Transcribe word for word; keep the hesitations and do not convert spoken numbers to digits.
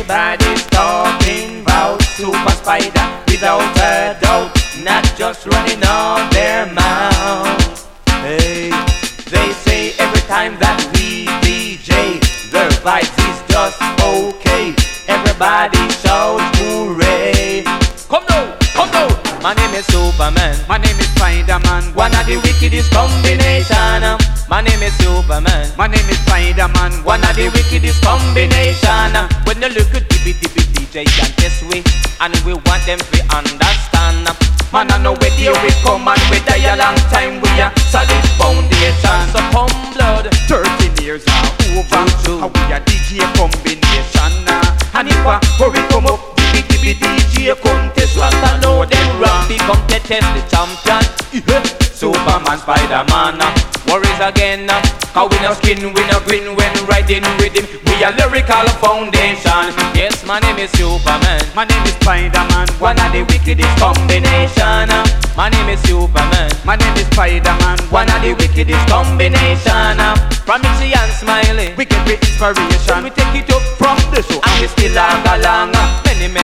Everybody's talking about Super Spider without a doubt, not just running on their mouths. Hey, they say every time that we D J, their vibes is just okay. Everybody shouts hooray. Come now, come now. My name is Superman. My name is Spider-Man. One of the wickedest combination. My name is Superman. My name is Spider-Man. One of the wickedest combination. When you look at D B D B D J and test we, and we want them to understand. Man, I know where the we come and we die a long time. We are solid foundation. So come blood, thirteen years are over. True, true. And we a D J combination. And if I hurry come up, D B D B D J contest, Rasta know them run. Become to test the champion. Superman, Spider-Man, worries again. Cause we no skin, we no grin when riding with him. We a lyrical foundation. Yes, my name is Superman. My name is Spider-Man. One of the wickedest combination. My name is Superman. My name is Spider-Man. One of the wickedest combination. From Mitzi and Smiley, We get the inspiration. we take it up From the show. and we still have a long. Many